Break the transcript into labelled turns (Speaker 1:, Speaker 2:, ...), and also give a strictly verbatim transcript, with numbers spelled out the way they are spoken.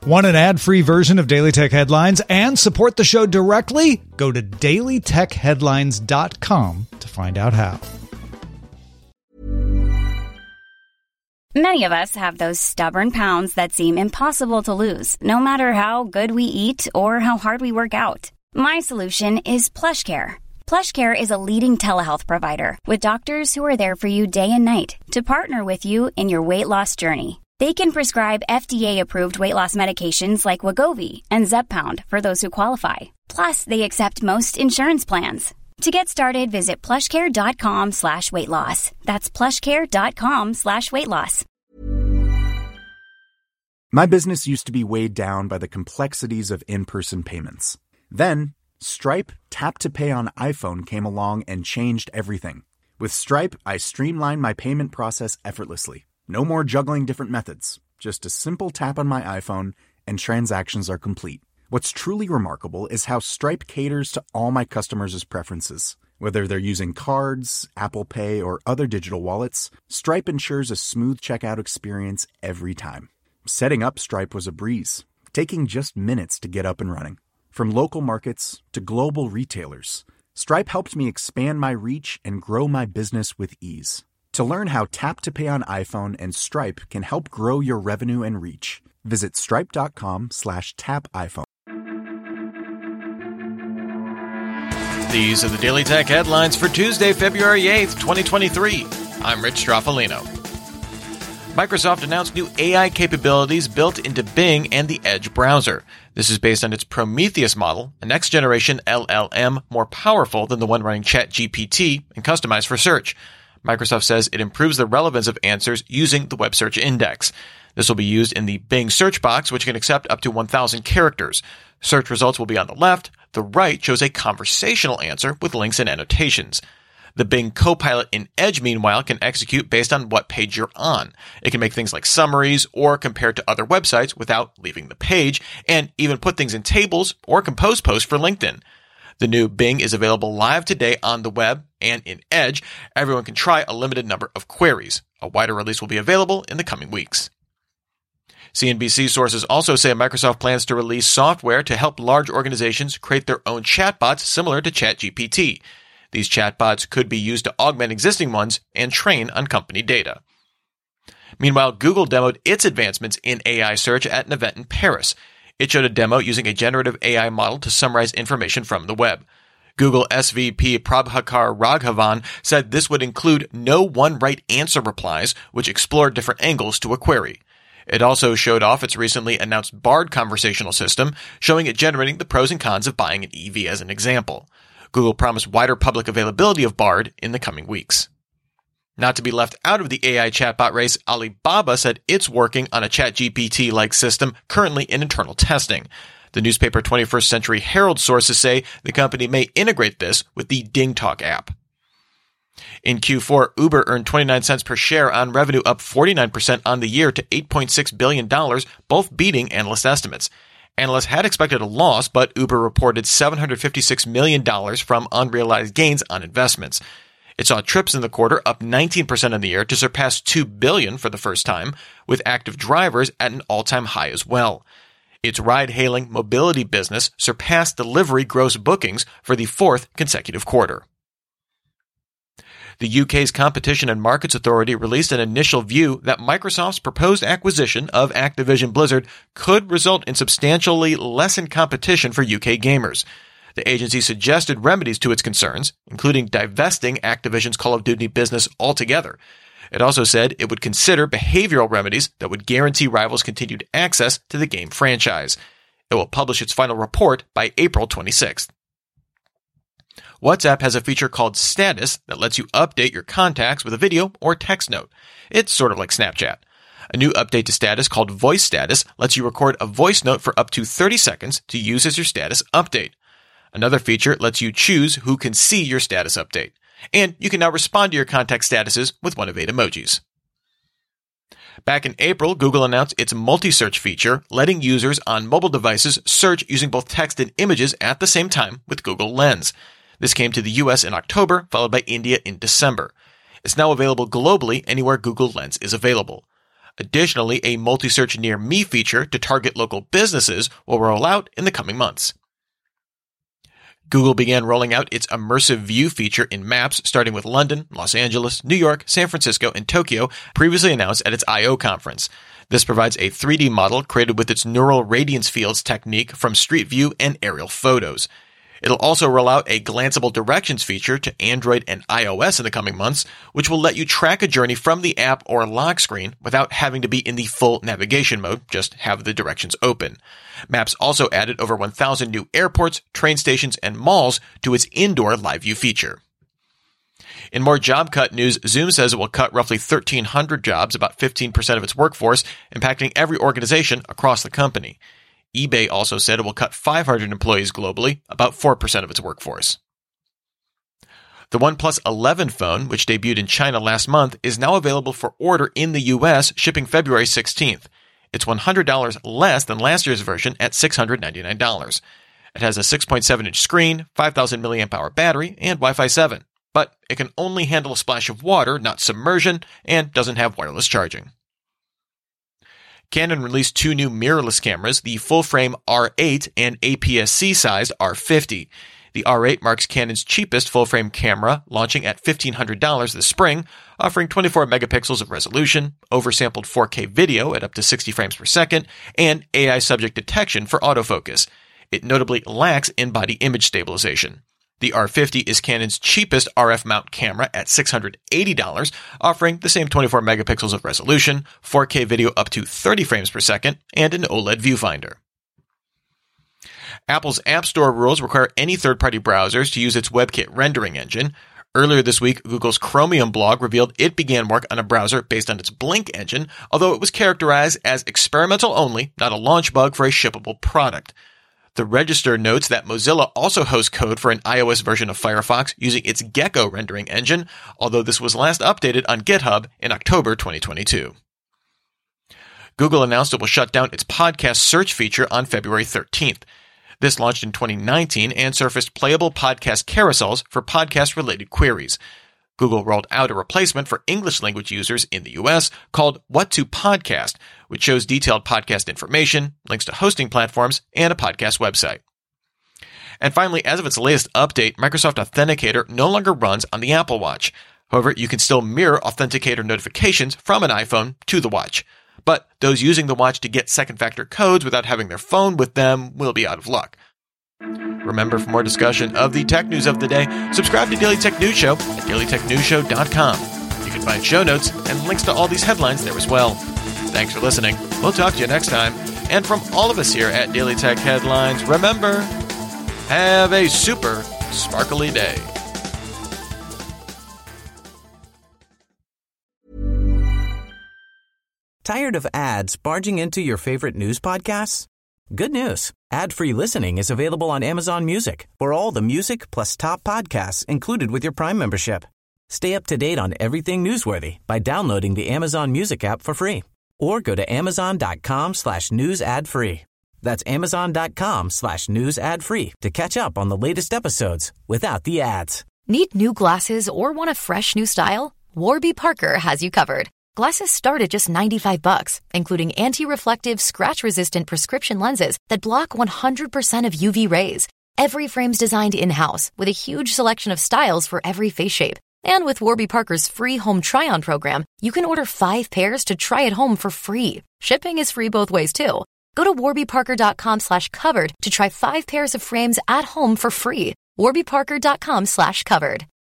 Speaker 1: Want an ad-free version of Daily Tech Headlines and support the show directly? Go to daily tech headlines dot com to find out how.
Speaker 2: Many of us have those stubborn pounds that seem impossible to lose, no matter how good we eat or how hard we work out. My solution is PlushCare. PlushCare is a leading telehealth provider with doctors who are there for you day and night to partner with you in your weight loss journey. They can prescribe F D A-approved weight loss medications like Wegovy and Zepbound for those who qualify. Plus, they accept most insurance plans. To get started, visit plushcare.com slash weight loss. That's plushcare.com slash weight loss.
Speaker 3: My business used to be weighed down by the complexities of in-person payments. Then, Stripe Tap to Pay on iPhone came along and changed everything. With Stripe, I streamlined my payment process effortlessly. No more juggling different methods. Just a simple tap on my iPhone and transactions are complete. What's truly remarkable is how Stripe caters to all my customers' preferences. Whether they're using cards, Apple Pay, or other digital wallets, Stripe ensures a smooth checkout experience every time. Setting up Stripe was a breeze, taking just minutes to get up and running. From local markets to global retailers, Stripe helped me expand my reach and grow my business with ease. To learn how Tap to Pay on iPhone and Stripe can help grow your revenue and reach, visit stripe.com slash tap iPhone.
Speaker 4: These are the Daily Tech headlines for Tuesday, February eighth, twenty twenty-three. I'm Rich Stroffolino. Microsoft announced new A I capabilities built into Bing and the Edge browser. This is based on its Prometheus model, a next-generation L L M more powerful than the one running ChatGPT and customized for search. Microsoft says it improves the relevance of answers using the web search index. This will be used in the Bing search box, which can accept up to one thousand characters. Search results will be on the left. The right shows a conversational answer with links and annotations. The Bing Copilot in Edge, meanwhile, can execute based on what page you're on. It can make things like summaries or compare to other websites without leaving the page, and even put things in tables or compose posts for LinkedIn. The new Bing is available live today on the web and in Edge. Everyone can try a limited number of queries. A wider release will be available in the coming weeks. C N B C sources also say Microsoft plans to release software to help large organizations create their own chatbots similar to ChatGPT. These chatbots could be used to augment existing ones and train on company data. Meanwhile, Google demoed its advancements in A I search at an event in Paris. It showed a demo using a generative A I model to summarize information from the web. Google S V P Prabhakar Raghavan said this would include no one right answer replies, which explored different angles to a query. It also showed off its recently announced Bard conversational system, showing it generating the pros and cons of buying an E V as an example. Google promised wider public availability of Bard in the coming weeks. Not to be left out of the A I chatbot race, Alibaba said it's working on a ChatGPT-like system currently in internal testing. The newspaper twenty-first Century Herald sources say the company may integrate this with the DingTalk app. In Q four, Uber earned twenty-nine cents per share on revenue up forty-nine percent on the year to eight point six billion dollars, both beating analyst estimates. Analysts had expected a loss, but Uber reported seven hundred fifty-six million dollars from unrealized gains on investments. It saw trips in the quarter up nineteen percent on the year to surpass two billion dollars for the first time, with active drivers at an all-time high as well. Its ride-hailing mobility business surpassed delivery gross bookings for the fourth consecutive quarter. The U K's Competition and Markets Authority released an initial view that Microsoft's proposed acquisition of Activision Blizzard could result in substantially lessened competition for U K gamers. The agency suggested remedies to its concerns, including divesting Activision's Call of Duty business altogether. It also said it would consider behavioral remedies that would guarantee rivals continued access to the game franchise. It will publish its final report by April twenty-sixth. WhatsApp has a feature called Status that lets you update your contacts with a video or text note. It's sort of like Snapchat. A new update to Status called Voice Status lets you record a voice note for up to thirty seconds to use as your status update. Another feature lets you choose who can see your status update. And you can now respond to your contact statuses with one of eight emojis. Back in April, Google announced its multi-search feature, letting users on mobile devices search using both text and images at the same time with Google Lens. This came to the U S in October, followed by India in December. It's now available globally anywhere Google Lens is available. Additionally, a multi-search near me feature to target local businesses will roll out in the coming months. Google began rolling out its immersive view feature in Maps, starting with London, Los Angeles, New York, San Francisco, and Tokyo, previously announced at its I O conference. This provides a three D model created with its neural radiance fields technique from Street View and aerial photos. It'll also roll out a glanceable directions feature to Android and iOS in the coming months, which will let you track a journey from the app or lock screen without having to be in the full navigation mode, just have the directions open. Maps also added over one thousand new airports, train stations, and malls to its indoor live view feature. In more job cut news, Zoom says it will cut roughly thirteen hundred jobs, about fifteen percent of its workforce, impacting every organization across the company. eBay also said it will cut five hundred employees globally, about four percent of its workforce. The OnePlus eleven phone, which debuted in China last month, is now available for order in the U S, shipping February sixteenth. It's one hundred dollars less than last year's version at six hundred ninety-nine dollars. It has a six point seven inch screen, five thousand milliamp hour battery, and Wi-Fi seven. But it can only handle a splash of water, not submersion, and doesn't have wireless charging. Canon released two new mirrorless cameras, the full-frame R eight and A P S C-sized R fifty. The R eight marks Canon's cheapest full-frame camera, launching at fifteen hundred dollars this spring, offering twenty-four megapixels of resolution, oversampled four K video at up to sixty frames per second, and A I subject detection for autofocus. It notably lacks in-body image stabilization. The R fifty is Canon's cheapest R F mount camera at six hundred eighty dollars, offering the same twenty-four megapixels of resolution, four K video up to thirty frames per second, and an OLED viewfinder. Apple's App Store rules require any third-party browsers to use its WebKit rendering engine. Earlier this week, Google's Chromium blog revealed it began work on a browser based on its Blink engine, although it was characterized as experimental only, not a launch bug for a shippable product. The Register notes that Mozilla also hosts code for an iOS version of Firefox using its Gecko rendering engine, although this was last updated on GitHub in October twenty twenty-two. Google announced it will shut down its podcast search feature on February thirteenth. This launched in twenty nineteen and surfaced playable podcast carousels for podcast-related queries. Google rolled out a replacement for English-language users in the U S called What to Podcast, which shows detailed podcast information, links to hosting platforms, and a podcast website. And finally, as of its latest update, Microsoft Authenticator no longer runs on the Apple Watch. However, you can still mirror Authenticator notifications from an iPhone to the watch. But those using the watch to get second-factor codes without having their phone with them will be out of luck. Remember, for more discussion of the tech news of the day, subscribe to Daily Tech News Show at daily tech news show dot com. You can find show notes and links to all these headlines there as well. Thanks for listening. We'll talk to you next time. And from all of us here at Daily Tech Headlines, remember, have a super sparkly day.
Speaker 5: Tired of ads barging into your favorite news podcasts? Good news. Ad-free listening is available on Amazon Music for all the music plus top podcasts included with your Prime membership. Stay up to date on everything newsworthy by downloading the Amazon Music app for free or go to amazon.com slash news ad free. That's amazon.com slash news ad free to catch up on the latest episodes without the ads.
Speaker 6: Need new glasses or want a fresh new style? Warby Parker has you covered. Glasses start at just ninety-five bucks, including anti-reflective, scratch-resistant prescription lenses that block one hundred percent of U V rays. Every frame's designed in-house with a huge selection of styles for every face shape. And with Warby Parker's free home try-on program, you can order five pairs to try at home for free. Shipping is free both ways, too. Go to warbyparker.com slash covered to try five pairs of frames at home for free. warbyparker.com slash covered.